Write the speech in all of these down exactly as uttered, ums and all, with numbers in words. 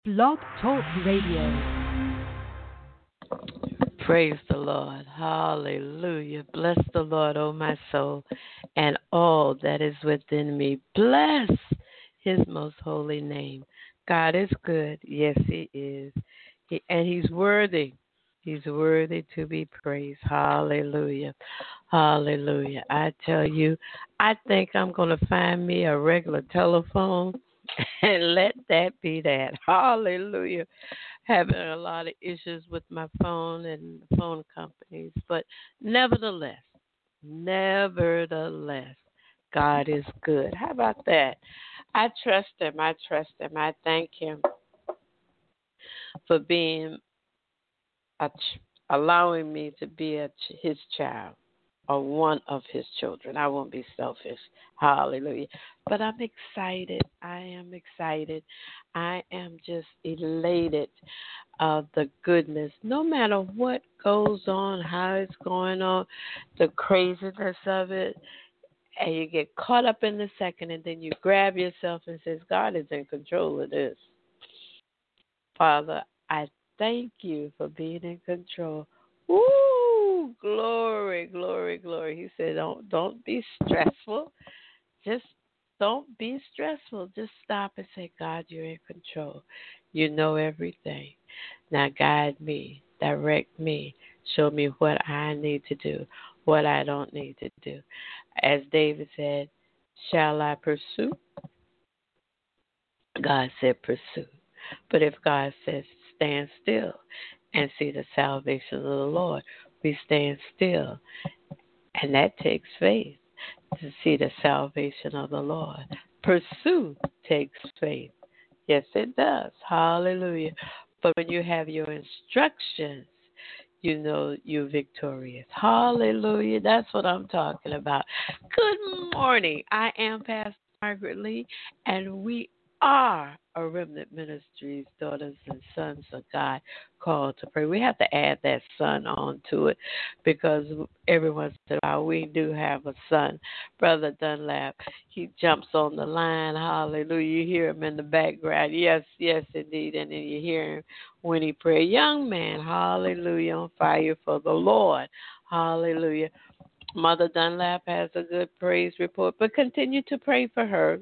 Blog Talk Radio. Praise the Lord. Hallelujah. Bless the Lord, O my soul, and all that is within me. Bless his most holy name. God is good. Yes, he is. He, and he's worthy. He's worthy to be praised. Hallelujah. Hallelujah. I tell you, I think I'm going to find me a regular telephone and let that be that. Hallelujah. Having a lot of issues with my phone and the phone companies, but nevertheless, nevertheless, God is good. How about that? I trust him. I trust him. I thank him for being a ch- allowing me to be a ch- his child or one of his children. I won't be selfish. Hallelujah. But I'm excited. I am excited. I am just elated of the goodness. No matter what goes on, how it's going on, the craziness of it, and you get caught up in the second, and then you grab yourself and says, God is in control of this. Father, I thank you for being in control. Woo! Glory, glory, glory. He said, Don't don't be stressful. Just don't be stressful. Just stop and say, God, you're in control. You know everything. Now guide me, direct me, show me what I need to do, what I don't need to do. As David said, shall I pursue? God said pursue. But if God says stand still and see the salvation of the Lord, we stand still. And that takes faith to see the salvation of the Lord. Pursue takes faith. Yes, it does. Hallelujah. But when you have your instructions, you know you're victorious. Hallelujah. That's what I'm talking about. Good morning. I am Pastor Margaret Lee, and we are a Remnant Ministries, daughters and sons of God, called to pray. We have to add that son on to it because every once in a while we do have a son. Brother Dunlap, he jumps on the line. Hallelujah. You hear him in the background. Yes, yes, indeed. And then you hear him when he prays. Young man, hallelujah, on fire for the Lord. Hallelujah. Mother Dunlap has a good praise report, but continue to pray for her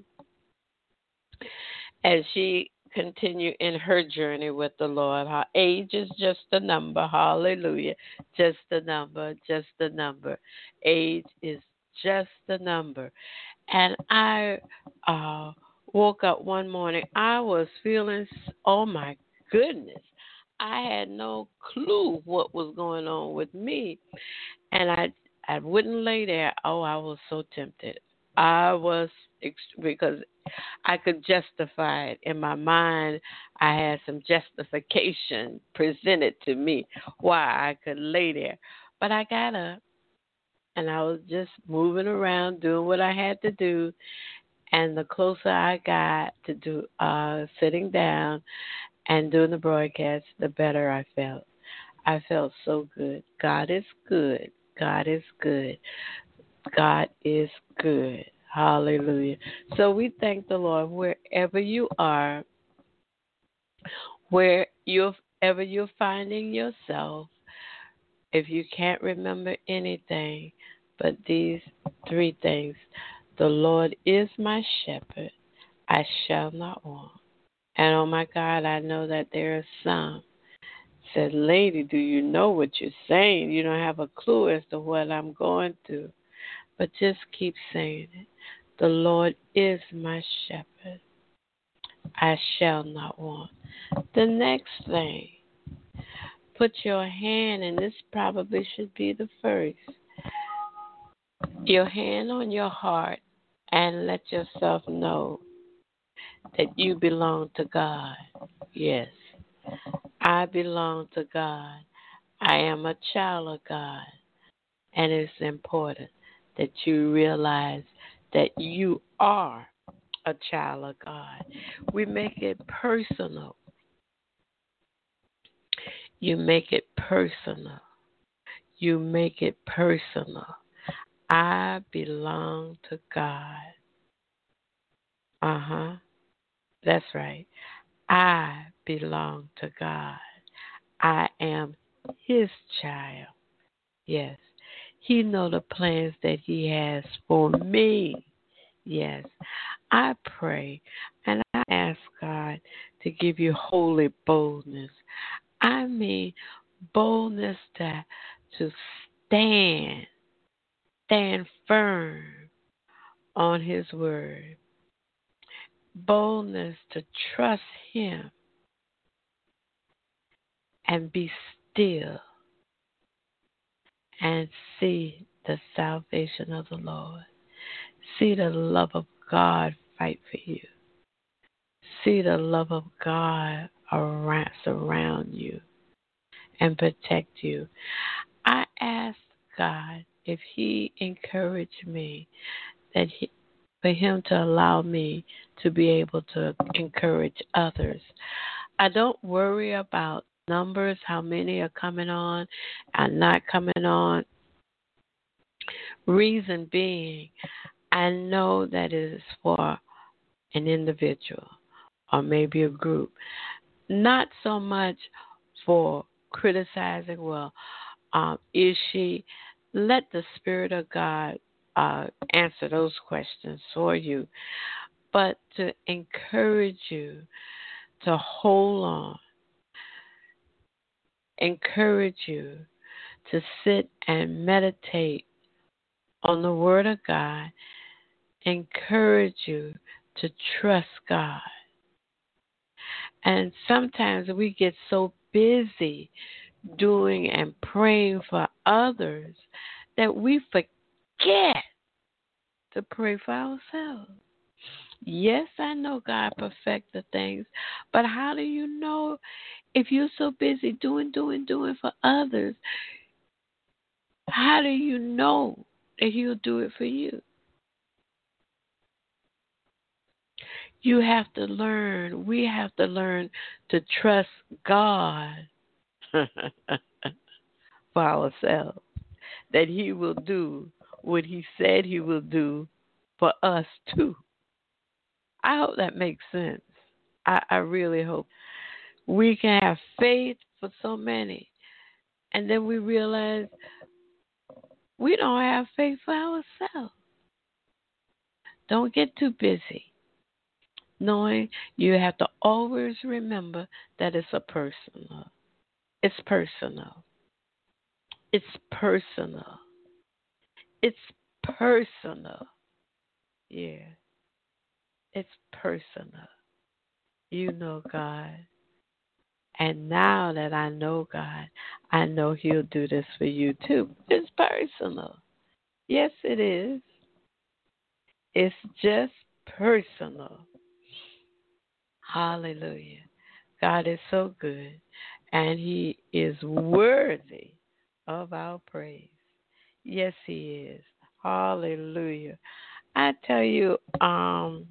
as she continue in her journey with the Lord. Her age is just a number. Hallelujah. Just a number, just a number. Age is just a number. And I uh, woke up one morning. I was feeling, oh my goodness. I had no clue what was going on with me. And I I wouldn't lay there. Oh, I was so tempted. I was because I could justify it in my mind. I had some justification presented to me why I could lay there, but I got up and I was just moving around doing what I had to do. And the closer I got to do uh, sitting down and doing the broadcast, the better I felt. I felt so good. God is good. God is good. God is good. Hallelujah. So we thank the Lord wherever you are, where you're, ever you're finding yourself. If you can't remember anything but these three things, the Lord is my shepherd. I shall not want. And oh my God, I know that there are some said, lady, do you know what you're saying? You don't have a clue as to what I'm going through. But just keep saying it. The Lord is my shepherd. I shall not want. The next thing, put your hand, and this probably should be the first, your hand on your heart and let yourself know that you belong to God. Yes, I belong to God. I am a child of God. And it's important that you realize that you are a child of God. We make it personal. You make it personal. You make it personal. I belong to God. Uh huh. That's right. I belong to God. I am his child. Yes. He knows the plans that he has for me. Yes. I pray and I ask God to give you holy boldness. I mean boldness to, to stand, stand firm on his word. Boldness to trust him and be still and see the salvation of the Lord. See the love of God fight for you. See the love of God around, surround you and protect you. I ask God if he encouraged me, that he, for him to allow me to be able to encourage others. I don't worry about numbers, how many are coming on and not coming on. Reason being, I know that it is for an individual or maybe a group. Not so much for criticizing, well, um, is she? Let the Spirit of God uh, answer those questions for you. But to encourage you to hold on, encourage you to sit and meditate on the Word of God, encourage you to trust God. And sometimes we get so busy doing and praying for others that we forget to pray for ourselves. Yes, I know God perfect the things, but how do you know if you're so busy doing, doing, doing for others? How do you know that he'll do it for you? You have to learn, we have to learn to trust God for ourselves, that he will do what he said he will do for us too. I hope that makes sense. I, I really hope we can have faith for so many, and then we realize we don't have faith for ourselves. Don't get too busy knowing you have to always remember that it's a personal. It's personal. It's personal. It's personal. Yeah. It's personal. You know God. And now that I know God, I know he'll do this for you too. It's personal. Yes, it is. It's just personal. Hallelujah. God is so good, and he is worthy of our praise. Yes, he is. Hallelujah. I tell you, um,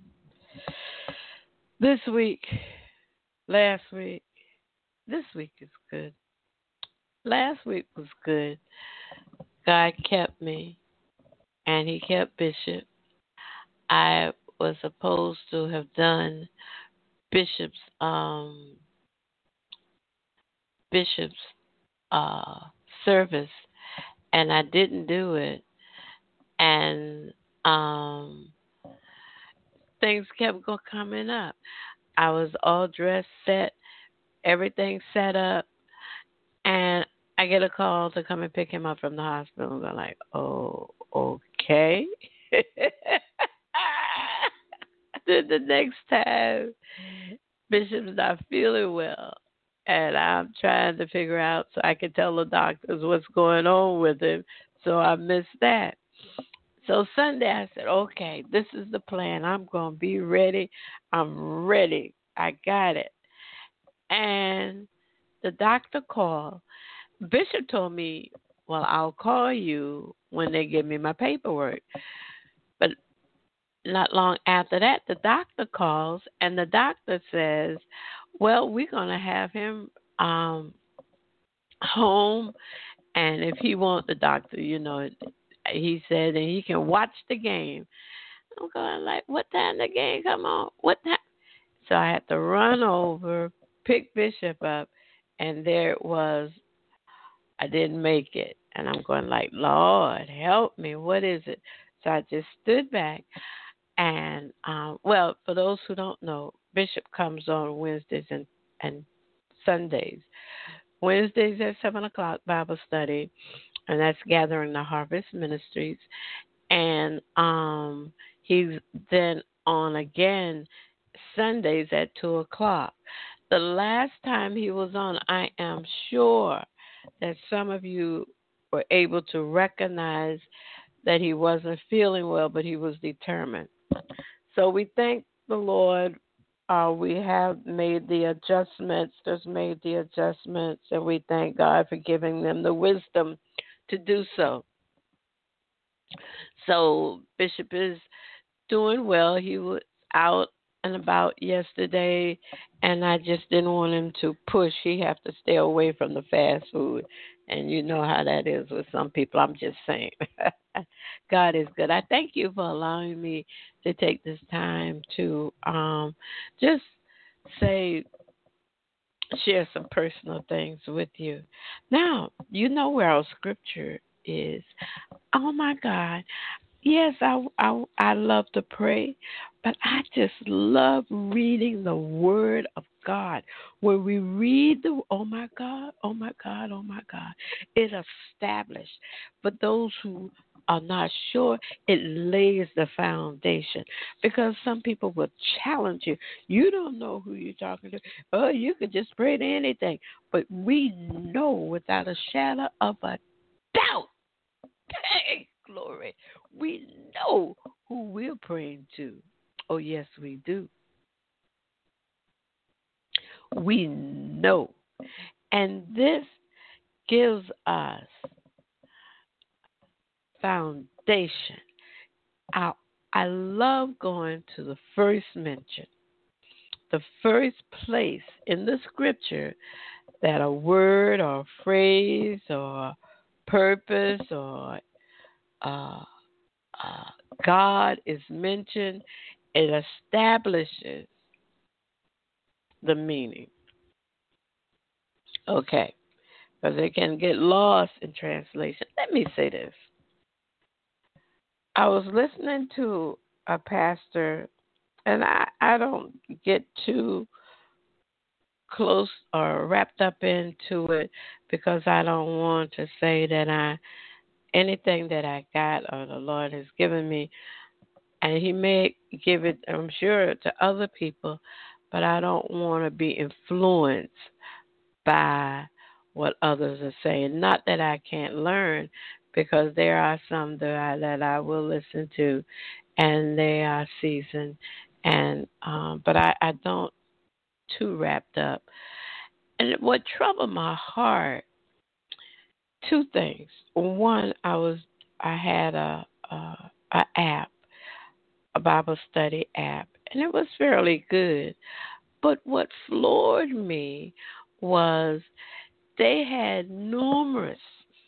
this week, last week, this week is good. Last week was good. God kept me, and he kept Bishop. I was supposed to have done Bishop's um, Bishop's uh, service, and I didn't do it. And um, things kept go coming up. I was all dressed, set, everything set up, and I get a call to come and pick him up from the hospital. I'm like, oh, okay. Then the next time, Bishop's not feeling well, and I'm trying to figure out so I can tell the doctors what's going on with him. So I missed that. So Sunday I said, okay, this is the plan. I'm going to be ready. I'm ready. I got it. And the doctor called. Bishop told me, well, I'll call you when they give me my paperwork. But not long after that, the doctor calls, and the doctor says, well, we're going to have him um, home, and if he wants the doctor, you know, he said, and he can watch the game. I'm going like, what time the game come on? What time? So I had to run over, picked Bishop up, and there it was. I didn't make it. And I'm going like, Lord, help me. What is it? So I just stood back. And, um, well, for those who don't know, Bishop comes on Wednesdays and, and Sundays. Wednesdays at seven o'clock, Bible study, and that's Gathering the Harvest Ministries. And um, he's then on again Sundays at two o'clock. The last time he was on, I am sure that some of you were able to recognize that he wasn't feeling well, but he was determined. So we thank the Lord. Uh, we have made the adjustments, just made the adjustments, and we thank God for giving them the wisdom to do so. So Bishop is doing well. He was out and about yesterday, and I just didn't want him to push. He have to stay away from the fast food, and you know how that is with some people. I'm just saying. God is good. I thank you for allowing me to take this time to um, just say, share some personal things with you. Now, you know where our scripture is. Oh, my God. Yes, I, I, I love to pray, but I just love reading the Word of God. When we read the, oh my God, oh my God, oh my God, it established. For those who are not sure, it lays the foundation. Because some people will challenge you. You don't know who you're talking to. Oh, you could just pray to anything. But we know without a shadow of a doubt. Hey, glory. We know who we're praying to. Oh, yes, we do. We know. And this gives us foundation. I, I love going to the first mention, the first place in the scripture that a word or a phrase or purpose or uh, uh, God is mentioned, it establishes the meaning. Okay, because it can get lost in translation. Let me say this. I was listening to a pastor, and I, I don't get too close or wrapped up into it because I don't want to say that I anything that I got or the Lord has given me, and He may give it, I'm sure, to other people, but I don't want to be influenced by what others are saying. Not that I can't learn, because there are some that I, that I will listen to, and they are seasoned, and um, but I, I don't too wrapped up. And what troubled my heart, two things. One, I was I had a a, a app, a Bible study app, and it was fairly good. But what floored me was they had numerous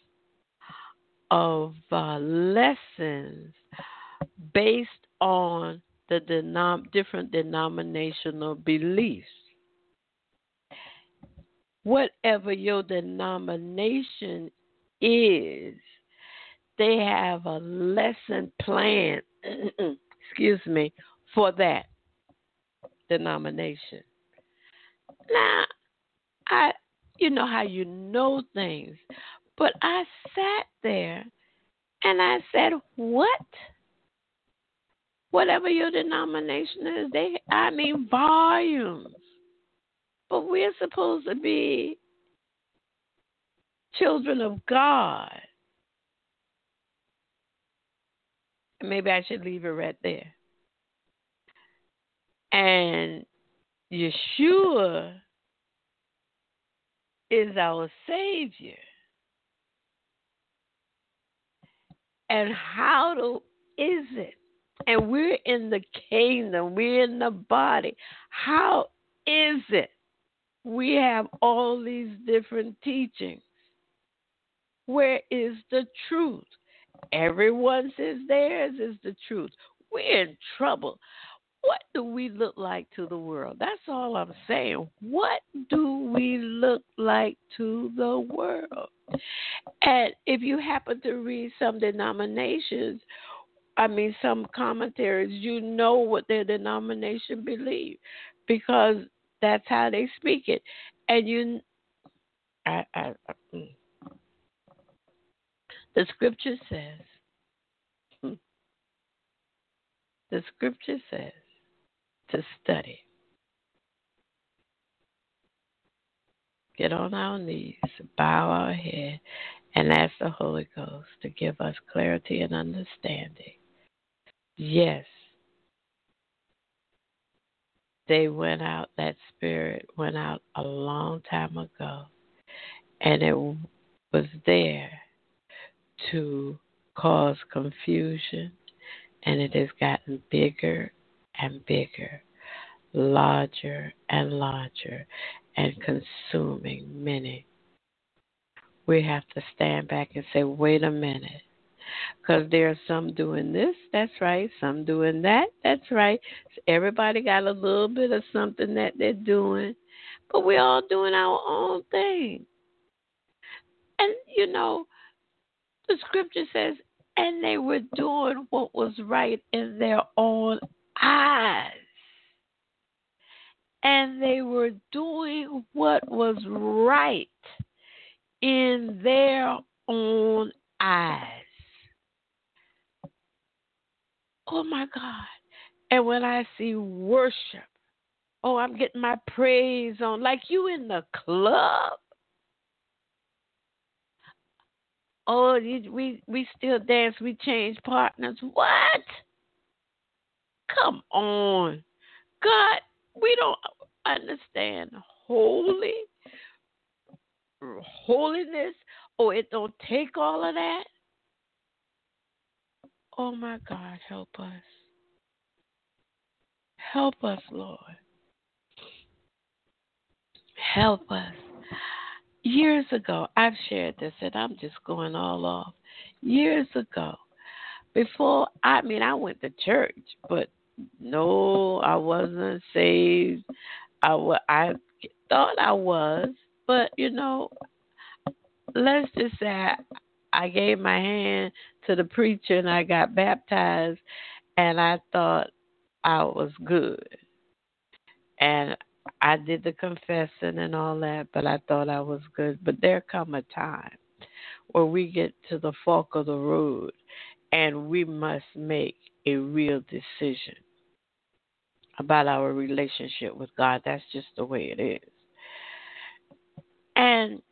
of uh, lessons based on the denom- different denominational beliefs. Whatever your denomination is, they have a lesson plan, excuse me, for that denomination. Now, I, you know how you know things, but I sat there and I said, what? Whatever your denomination is, they, I mean, volumes. But we're supposed to be children of God. Maybe I should leave it right there. And Yeshua is our Savior. And how do, is it? And we're in the kingdom. We're in the body. How is it? We have all these different teachings. Where is the truth? Everyone says theirs is the truth. We're in trouble. What do we look like to the world? That's all I'm saying. What do we look like to the world? And if you happen to read some denominations, I mean, some commentaries, you know what their denomination believe because that's how they speak it. And you, I, I, I, mm. the scripture says, mm, the scripture says to study, get on our knees, bow our head, and ask the Holy Ghost to give us clarity and understanding. Yes, they went out, that spirit went out a long time ago, and it was there to cause confusion, and it has gotten bigger and bigger, larger and larger, and consuming many. We have to stand back and say, wait a minute. Because there are some doing this, that's right. Some doing that, that's right. So everybody got a little bit of something that they're doing. But we're all doing our own thing. And, you know, the scripture says, and they were doing what was right in their own eyes. And they were doing what was right in their own eyes. Oh, my God. And when I see worship, oh, I'm getting my praise on. Like you in the club. Oh, you, we, we still dance. We change partners. What? Come on. God, we don't understand holy, holiness. Oh, it don't take all of that. Oh, my God, help us. Help us, Lord. Help us. Years ago, I've shared this, and I'm just going all off. Years ago, before, I mean, I went to church, but no, I wasn't saved. I, I thought I was, but, you know, let's just say I, I gave my hand to the preacher and I got baptized, and I thought I was good. And I did the confessing and all that, but I thought I was good. But there come a time where we get to the fork of the road and we must make a real decision about our relationship with God. That's just the way it is. And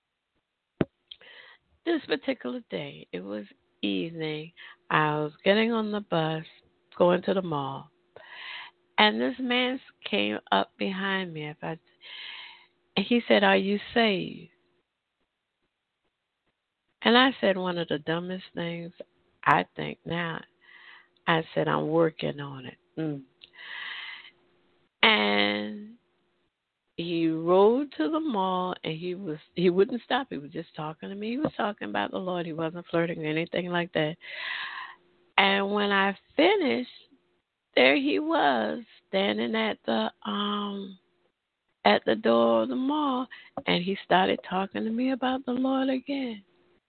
this particular day, it was evening. I was getting on the bus, going to the mall. And this man came up behind me. If I, and he said, "Are you saved?" And I said one of the dumbest things I think now. I said, "I'm working on it." Mm. And he rode to the mall, and he was he wouldn't stop. He was just talking to me. He was talking about the Lord. He wasn't flirting or anything like that. And when I finished, there he was standing at the um at the door of the mall, and he started talking to me about the Lord again.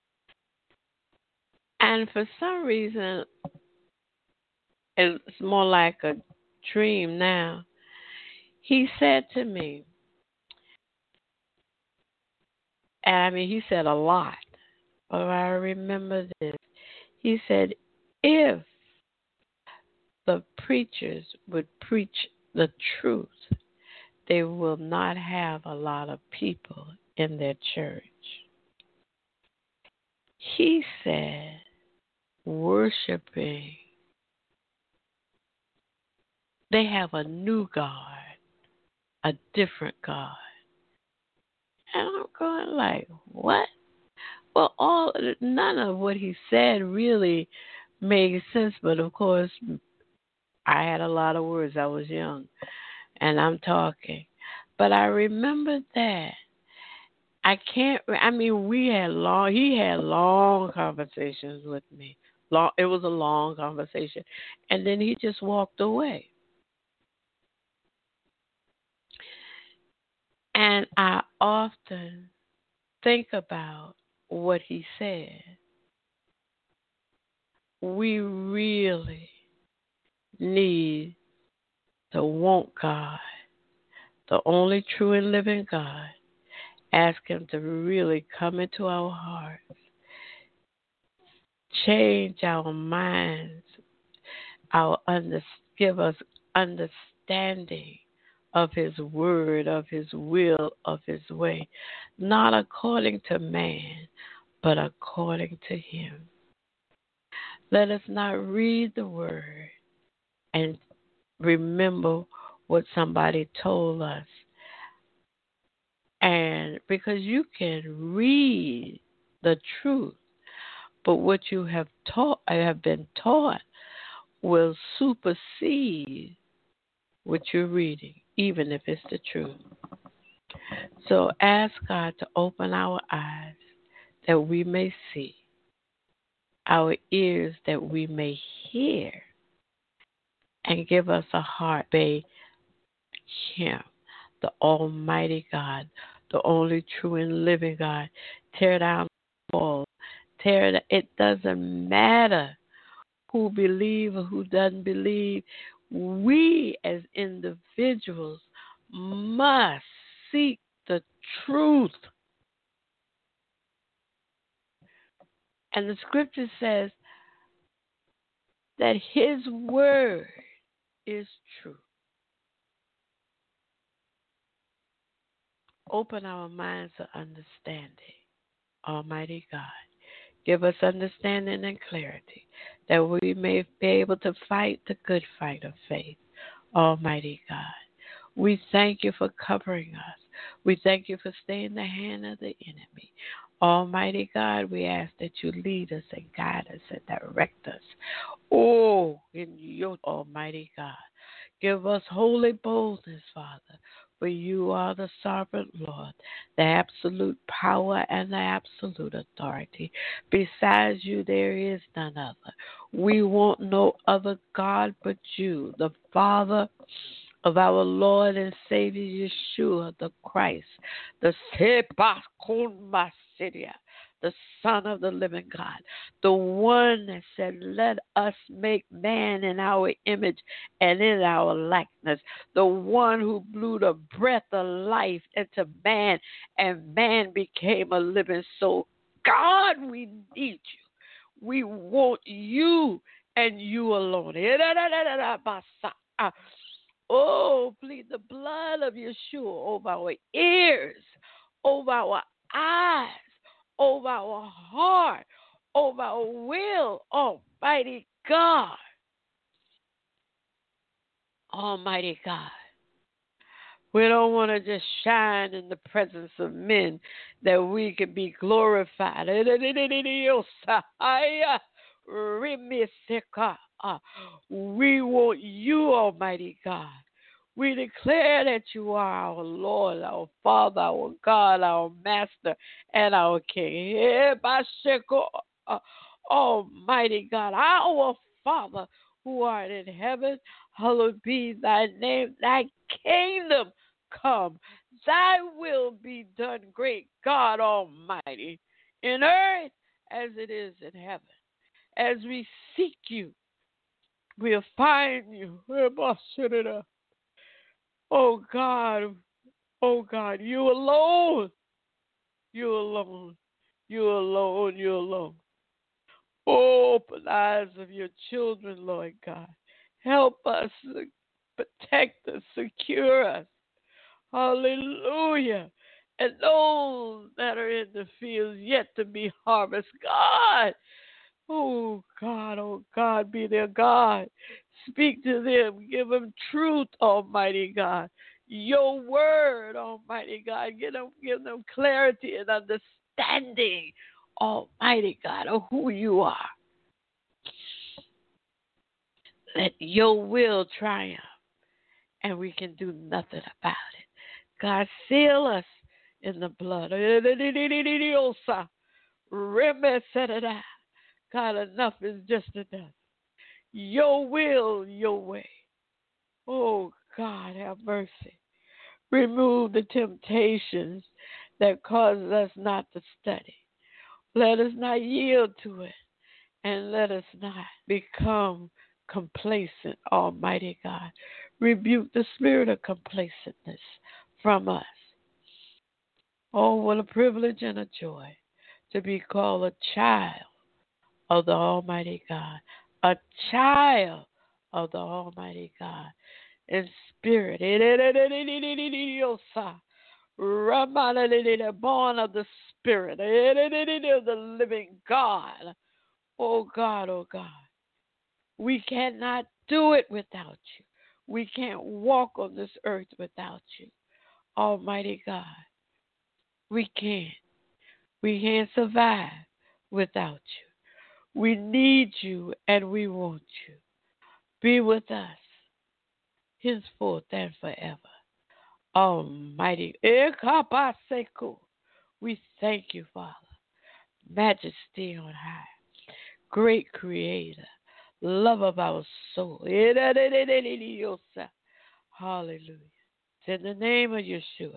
And for some reason, it's more like a dream now. He said to me, and I mean, he said a lot, but I remember this. He said, if the preachers would preach the truth, they will not have a lot of people in their church. He said, worshiping, they have a new God, a different God. And I'm going like, what? Well, all none of what he said really made sense, but of course, I had a lot of words. I was young, and I'm talking. But I remember that. I can't, I mean, we had long, he had long conversations with me. Long, it was a long conversation. And then he just walked away. And I often think about what he said. We really need to want God, the only true and living God. Ask him to really come into our hearts, change our minds, our under, give us understanding of his word, of his will, of his way, not according to man, but according to him. Let us not read the word and remember what somebody told us. And because you can read the truth, but what you have taught have been taught will supersede what you're reading, even if it's the truth. So ask God to open our eyes that we may see, our ears that we may hear, and give us a heart to obey him, the Almighty God, the only true and living God. Tear down the walls. Tear it. It doesn't matter who believes or who doesn't believe. We as individuals must seek the truth. And the scripture says that his word is true. Open our minds to understanding, Almighty God. Give us understanding and clarity that we may be able to fight the good fight of faith, Almighty God. We thank you for covering us. We thank you for staying the hand of the enemy. Almighty God, we ask that you lead us and guide us and direct us. Oh, in your Almighty God. Give us holy boldness, Father, for you are the sovereign Lord, the absolute power and the absolute authority. Besides you, there is none other. We want no other God but you, the Father of our Lord and Savior Yeshua, the Christ, the Sebakun the Son of the living God, the one that said, let us make man in our image and in our likeness, the one who blew the breath of life into man, and man became a living soul. God, we need you. We want you and you alone. Oh, plead the blood of Yeshua over our ears, over our eyes, over our heart, over our will, Almighty God. Almighty God. We don't want to just shine in the presence of men, that we can be glorified. We want you, Almighty God. We declare that you are our Lord, our Father, our God, our Master, and our King. Almighty God, our Father who art in heaven, hallowed be thy name. Thy kingdom come. Thy will be done, great God Almighty, in earth as it is in heaven. As we seek you, we'll find you. Oh God, oh God, you alone, you alone, you alone, you alone. Oh, open the eyes of your children, Lord God. Help us, protect us, secure us. Hallelujah. And those that are in the fields yet to be harvested, God, oh God, oh God, be their God. Speak to them. Give them truth, Almighty God. Your word, Almighty God. Give them, give them clarity and understanding, Almighty God, of who you are. Let your will triumph, and we can do nothing about it. God, seal us in the blood. God, enough is just enough. Your will, your way. Oh, God, have mercy. Remove the temptations that causes us not to study. Let us not yield to it, and let us not become complacent, Almighty God. Rebuke the spirit of complacentness from us. Oh, what a privilege and a joy to be called a child of the Almighty God, a child of the Almighty God in spirit. Born of the Spirit, of the living God. Oh God, oh God. We cannot do it without you. We can't walk on this earth without you, Almighty God. We can't. We can't survive without you. We need you and we want you. Be with us henceforth and forever. Almighty, we thank you, Father. Majesty on high, great Creator, love of our soul. Hallelujah. In the name of Yeshua,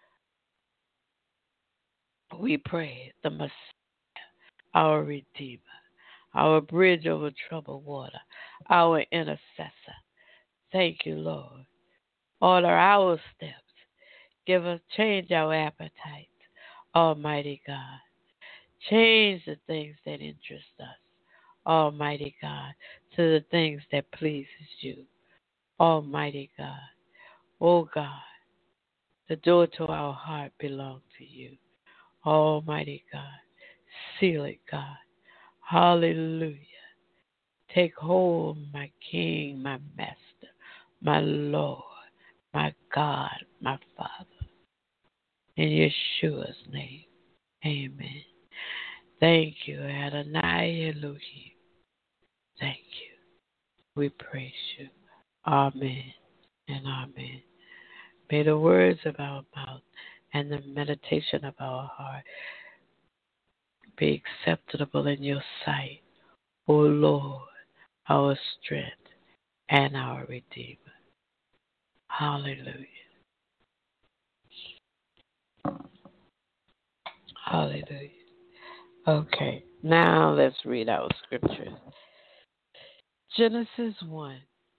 we pray, the Messiah, our Redeemer, our bridge over troubled water, our intercessor. Thank you, Lord. Order our steps. Give us, change our appetites, Almighty God. Change the things that interest us, Almighty God, to the things that pleases you, Almighty God. Oh God, the door to our heart belongs to you, Almighty God. Seal it, God. Hallelujah. Take hold, my King, my Master, my Lord, my God, my Father. In Yeshua's name, amen. Thank you, Adonai Elohim. Thank you. We praise you. Amen and amen. May the words of our mouth and the meditation of our heart be acceptable in your sight, O Lord, our strength and our Redeemer. Hallelujah. Hallelujah. Okay, now let's read our scriptures. Genesis one.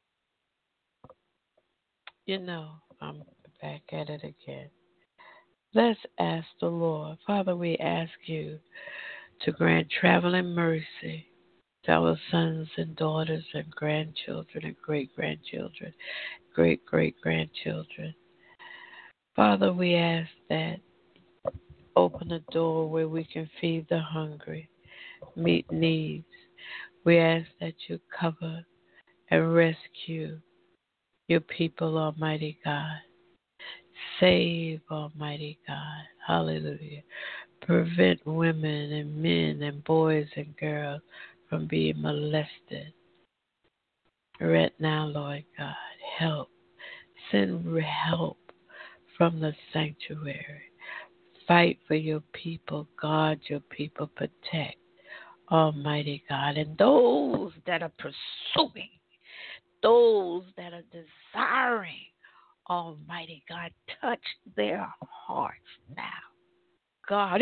You know, I'm back at it again. Let's ask the Lord. Father, we ask you to grant traveling mercy to our sons and daughters and grandchildren and great-grandchildren, great-great-grandchildren. Father, we ask that open a door where we can feed the hungry, meet needs. We ask that you cover and rescue your people, Almighty God. Save, Almighty God. Hallelujah. Prevent women and men and boys and girls from being molested. Right now, Lord God, help. Send help from the sanctuary. Fight for your people. Guard your people. Protect, Almighty God. And those that are pursuing, those that are desiring, Almighty God, touch their hearts now. God,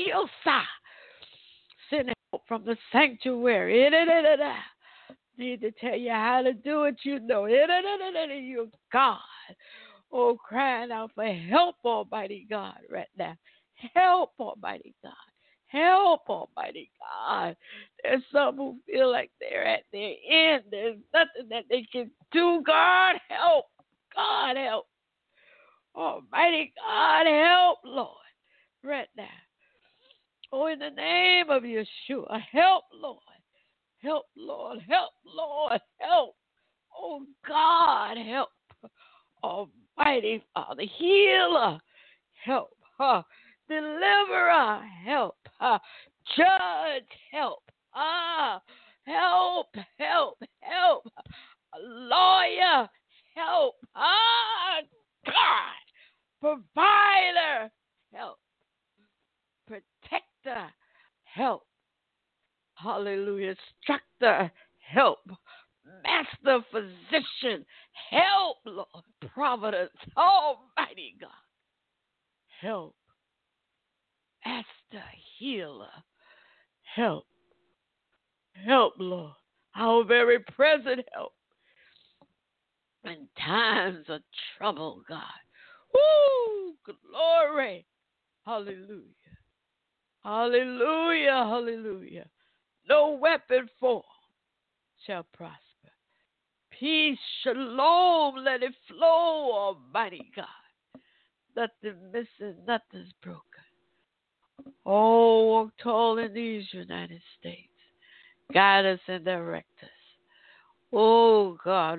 send help from the sanctuary. Need to tell you how to do it, you know. You God. Oh, crying out for help, Almighty God, right now. Help, Almighty God. Help, Almighty God. There's some who feel like they're at their end. There's nothing that they can do. God, help. God, help. Almighty God, help, Lord, right now. Oh, in the name of Yeshua, help, Lord. Help, Lord. Help, Lord. Help. Oh, God, help. Almighty Father, healer, help. Uh, deliverer, help. Uh, judge, help. Ah, uh, help, help, help. Lawyer, help. Ah, God. Provider, help. Protector, help. Hallelujah. Instructor, help. Master physician, help, Lord. Providence, Almighty mighty God, help. As the healer, help. Help, Lord. Our very present help in times of trouble, God. Woo! Glory. Hallelujah. Hallelujah. Hallelujah. No weapon formed shall prosper. Peace, shalom, let it flow, Almighty God. Nothing missing, nothing's broken. Oh, walk tall in these United States. Guide us and direct us. Oh, God.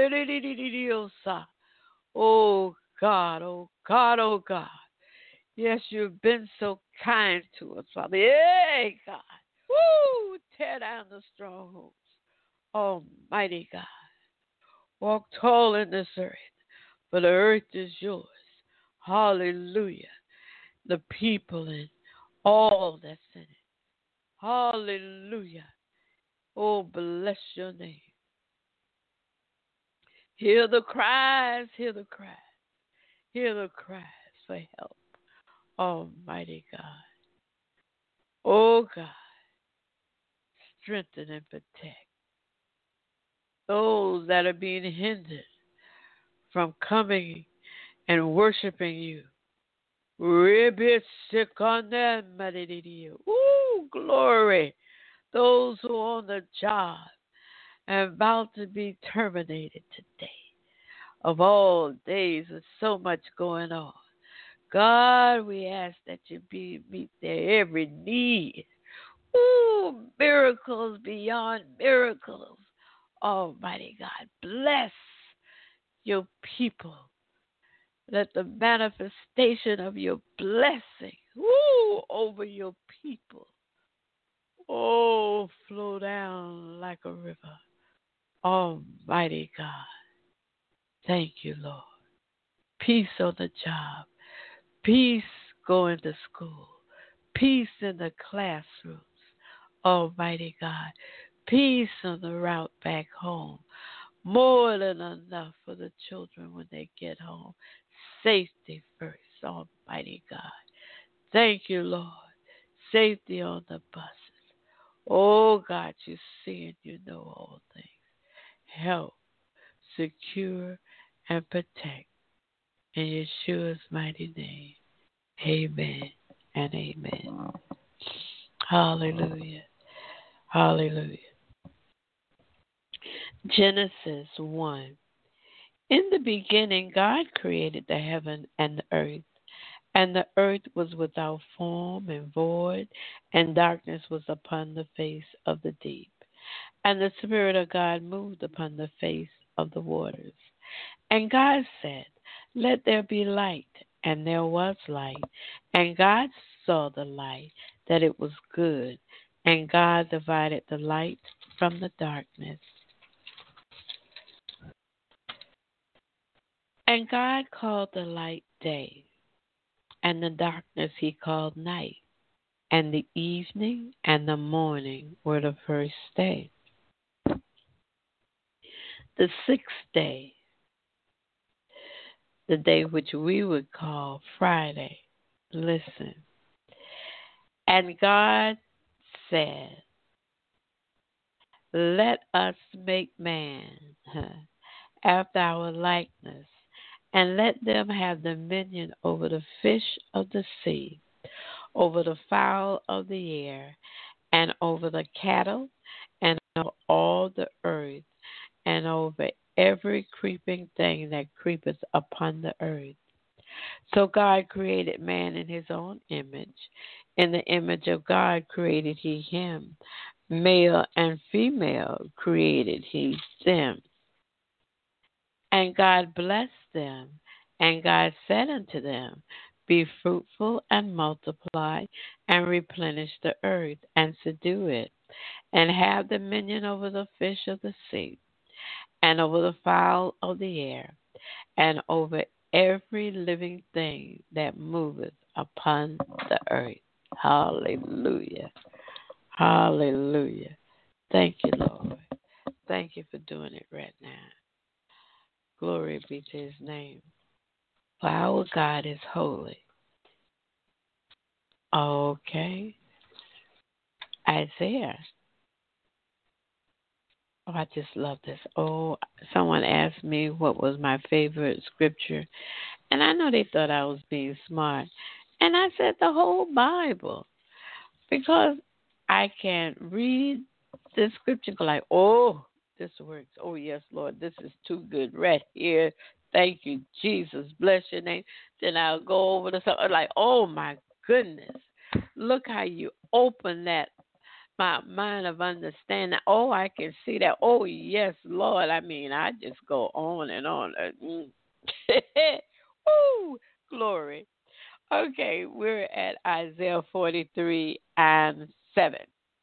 Oh, God. Oh, God. Oh, God. Yes, you've been so kind to us, Father. Hey, God. Woo! Tear down the strongholds. Almighty God. Walk tall in this earth, for the earth is yours. Hallelujah. The people and all that's in it. Hallelujah. Oh, bless your name. Hear the cries, hear the cries, hear the cries for help. Almighty God. Oh, God. Strengthen and protect those that are being hindered from coming and worshiping you. Ribbit sick on them, ooh, glory. Those who are on the job and about to be terminated today. Of all days, with so much going on. God, we ask that you be meet their every need. Ooh, miracles beyond miracles. Almighty God, bless your people. Let the manifestation of your blessing, woo, over your people, oh, flow down like a river. Almighty God, thank you, Lord. Peace on the job. Peace going to school. Peace in the classrooms. Almighty God, peace on the route back home. More than enough for the children when they get home. Safety first, Almighty God. Thank you, Lord. Safety on the buses. Oh, God, you see and you know all things. Help, secure, and protect. In Yeshua's mighty name, amen and amen. Hallelujah. Hallelujah. Genesis one. In the beginning, God created the heaven and the earth, and the earth was without form and void, and darkness was upon the face of the deep. And the Spirit of God moved upon the face of the waters. And God said, let there be light, and there was light. And God saw the light, that it was good, and God divided the light from the darkness. And God called the light day, and the darkness he called night. And the evening and the morning were the first day. The sixth day, the day which we would call Friday, listen. And God said, let us make man after our likeness, and let them have dominion over the fish of the sea, over the fowl of the air, and over the cattle, and over all the earth, and over every creeping thing that creepeth upon the earth. So God created man in his own image. In the image of God created he him. Male and female created he them. And God blessed them, and God said unto them, be fruitful and multiply, and replenish the earth, and subdue it, and have dominion over the fish of the sea, and over the fowl of the air, and over every living thing that moveth upon the earth. Hallelujah. Hallelujah. Thank you, Lord. Thank you for doing it right now. Glory be to his name. For our God is holy. Okay. Isaiah. Oh, I just love this. Oh, someone asked me what was my favorite scripture, and I know they thought I was being smart. And I said the whole Bible because I can read the scripture and go like, oh, this works. Oh, yes, Lord, this is too good right here. Thank you, Jesus. Bless your name. Then I'll go over to something like, oh, my goodness. Look how you open that my mind of understanding. Oh, I can see that. Oh, yes, Lord. I mean, I just go on and on. Mm. Woo, glory. Okay, we're at Isaiah forty-three and seven.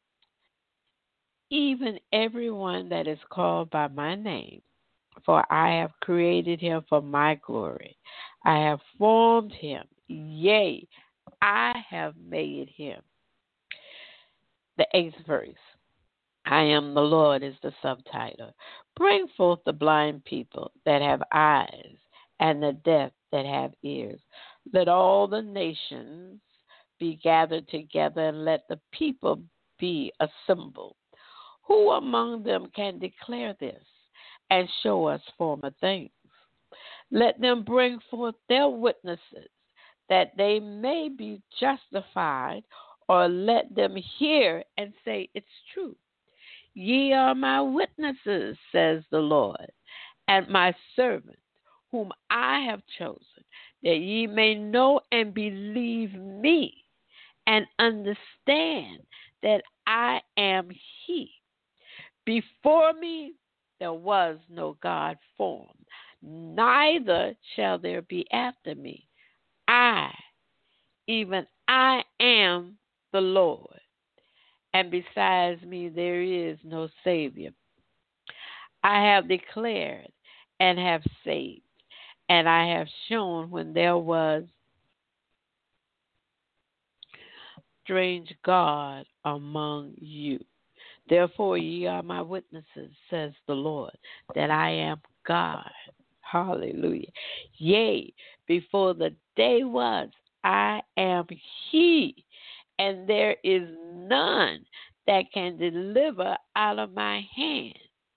Even everyone that is called by my name, for I have created him for my glory. I have formed him. Yea, I have made him. The eighth verse. I am the Lord is the subtitle. Bring forth the blind people that have eyes and the deaf that have ears. Let all the nations be gathered together and let the people be assembled. Who among them can declare this and show us former things? Let them bring forth their witnesses that they may be justified, or let them hear and say it's true. Ye are my witnesses, says the Lord, and my servant, whom I have chosen, that ye may know and believe me, and understand that I am he. Before me there was no God formed, neither shall there be after me. I, even I am the Lord, and besides me there is no Savior. I have declared and have saved, and I have shown when there was strange God among you. Therefore ye are my witnesses, says the Lord, that I am God. Hallelujah. Yea, before the day was, I am he, and there is none that can deliver out of my hand.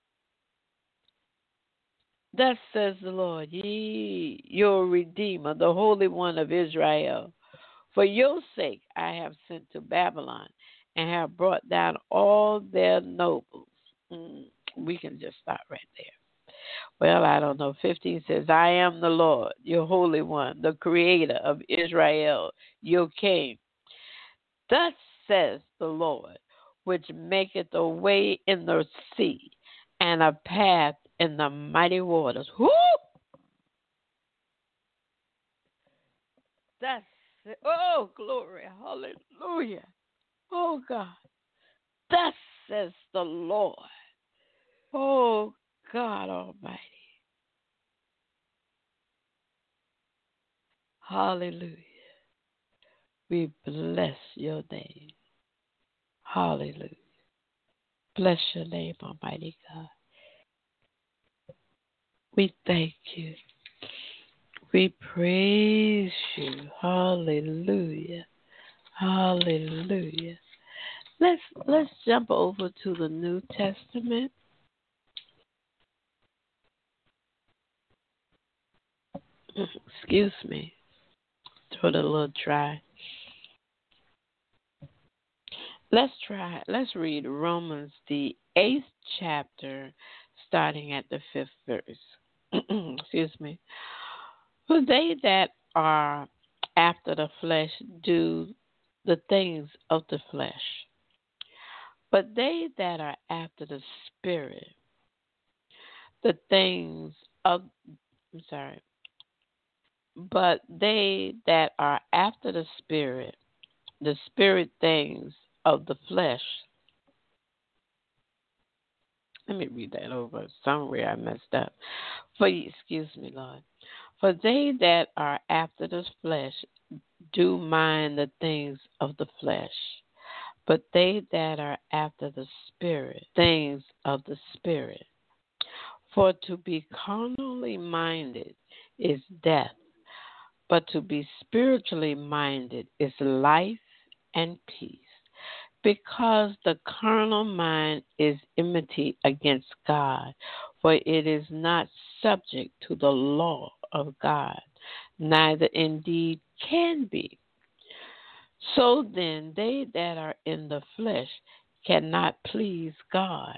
Thus says the Lord, ye, your Redeemer, the Holy One of Israel. For your sake I have sent to Babylon and have brought down all their nobles. Mm, we can just stop right there. Well, I don't know. fifteen says, I am the Lord, your Holy One, the Creator of Israel, your King. Thus says the Lord, which maketh a way in the sea and a path in the mighty waters. Whoo! Thus, oh, glory, hallelujah. Oh, God. Thus says the Lord. Oh, God Almighty. Hallelujah. We bless your name. Hallelujah. Bless your name, Almighty God. We thank you. We praise you. Hallelujah. Hallelujah. Let's let's jump over to the New Testament. Excuse me. Throat a little dry. Let's try. Let's read Romans the eighth chapter, starting at the fifth verse. Excuse me. For they that are after the flesh do the things of the flesh, but they that are after the Spirit, the things of. I'm sorry. But they that are after the Spirit, the Spirit things of the flesh. Let me read that over. Somewhere I messed up. For excuse me, Lord. For they that are after the flesh do mind the things of the flesh, but they that are after the Spirit, things of the Spirit. For to be carnally minded is death, But to be spiritually minded is life and peace, because the carnal mind is enmity against God, for it is not subject to the law of God, neither indeed can be. So then, they that are in the flesh cannot please God.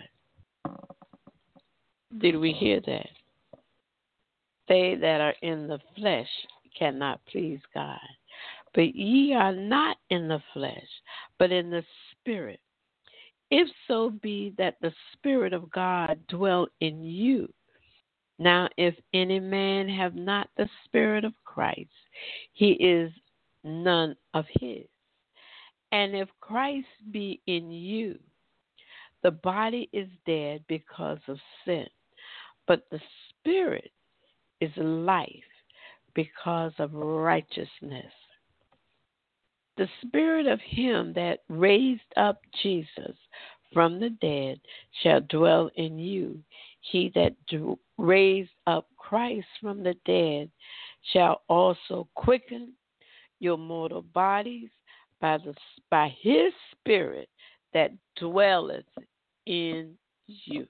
Did we hear that? They that are in the flesh cannot please God. But ye are not in the flesh, but in the Spirit, if so be that the Spirit of God dwell in you. Now, if any man have not the Spirit of Christ, he is none of his. And if Christ be in you, the body is dead because of sin, but the Spirit is life because of righteousness. The Spirit of him that raised up Jesus from the dead shall dwell in you. He that do, raised up Christ from the dead shall also quicken your mortal bodies by the by his Spirit that dwelleth in you.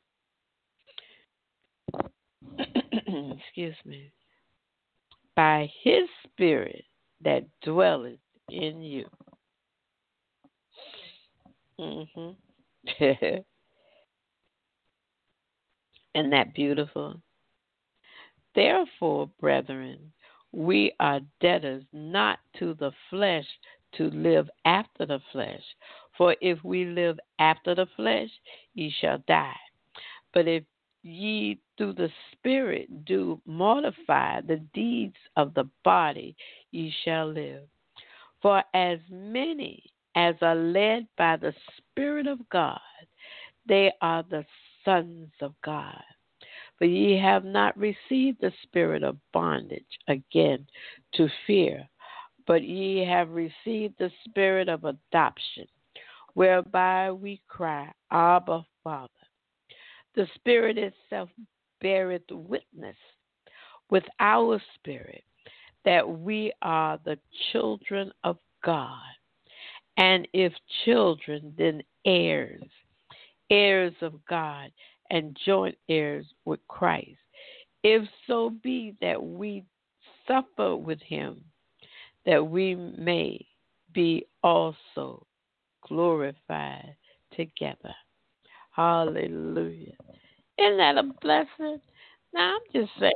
Excuse me. By his Spirit that dwelleth in you. Mm-hmm. Isn't that beautiful? Therefore, brethren, we are debtors not to the flesh to live after the flesh. For if we live after the flesh, ye shall die. But if ye through the Spirit do mortify the deeds of the body, ye shall live. For as many as are led by the Spirit of God, they are the sons of God. For ye have not received the spirit of bondage again to fear, but ye have received the spirit of adoption, whereby we cry, Abba, Father. The Spirit itself beareth witness with our spirit that we are the children of God. And if children, then heirs, heirs of God, and joint heirs with Christ, if so be that we suffer with him, that we may be also glorified together. Hallelujah. Isn't that a blessing? Now, I'm just saying,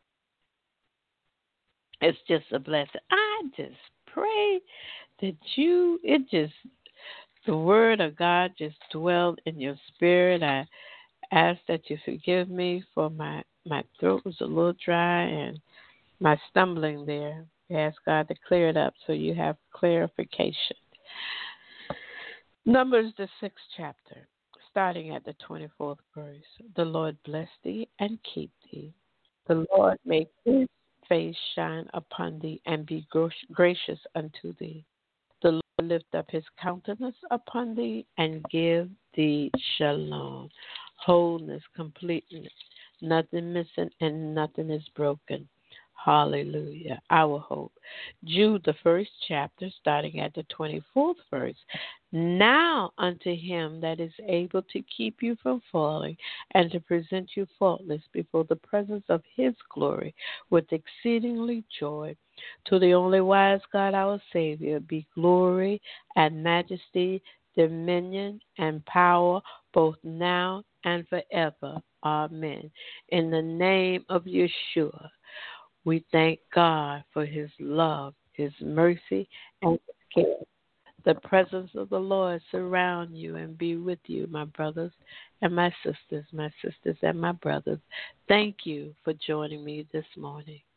it's just a blessing. I just pray that you, it just, the word of God just dwelled in your spirit. I ask that you forgive me for my, my throat was a little dry and my stumbling there. I ask God to clear it up so you have clarification. Numbers, the sixth chapter, starting at the twenty-fourth verse. The Lord bless thee and keep thee. The Lord make his face shine upon thee and be gracious unto thee. The Lord lift up his countenance upon thee and give thee shalom, wholeness, completeness, nothing missing and nothing is broken. Hallelujah. Our hope. Jude, the first chapter, starting at the twenty-fourth verse. Now unto him that is able to keep you from falling and to present you faultless before the presence of his glory with exceedingly joy, to the only wise God our Savior, be glory and majesty, dominion and power, both now and forever. Amen. In the name of Yeshua, we thank God for his love, his mercy, and his care. The presence of the Lord surround you and be with you, my brothers and my sisters, my sisters and my brothers. Thank you for joining me this morning.